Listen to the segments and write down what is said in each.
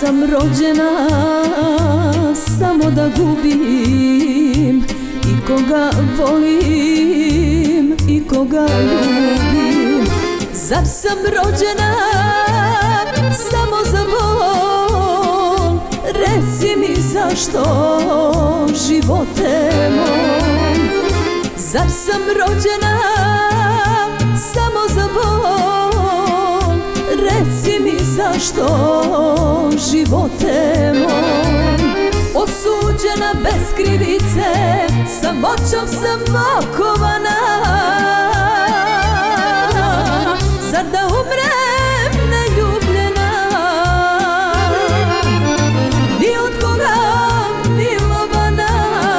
sam rođena samo da gubim i koga volim i koga ljubim. Zar sam rođena samo za bol? Reci mi zašto, živote moj. Zar sam rođena samo za bol? Reci mi zašto, živote moj. Osuđena bez krivice, samoćom sam okovana. Zar da umrem neljubljena, ni od koga milovana?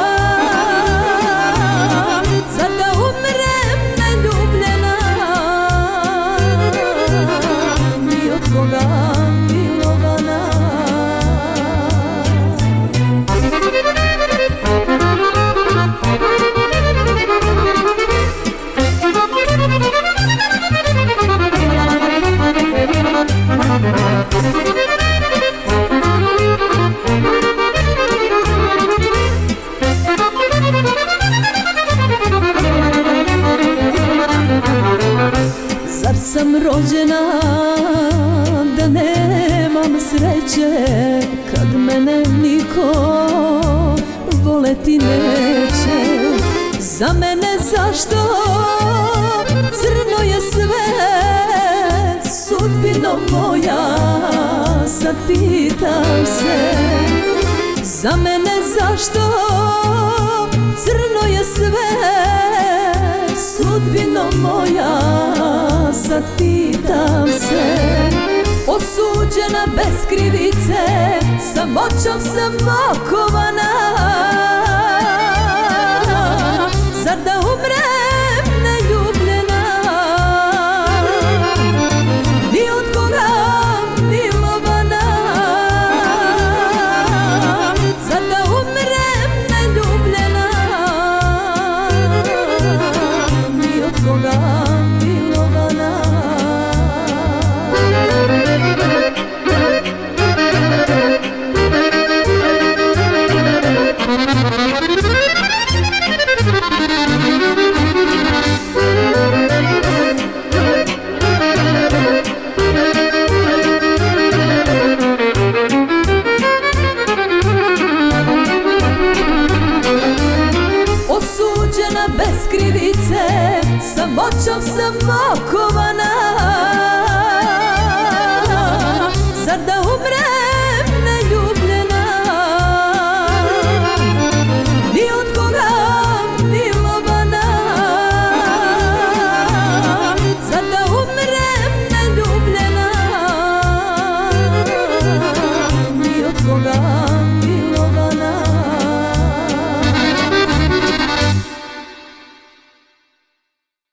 Zar da umrem neljubljena, ni od koga milovana? Zar sam rođena da nemam sreće, kad mene niko voleti neće? Za mene zašto crno je sve, sudbino moja, sad pitam se. Za mene zašto crno je sve, sudbino moja, sad pitam se. Osuđena bez krivice, samoćom sam okovana. Zar da umrem neljubljena, ni od koga milovana? Zar da umrem neljubljena, ni od koga milovana? Osuđena bez krivice, samoćom sam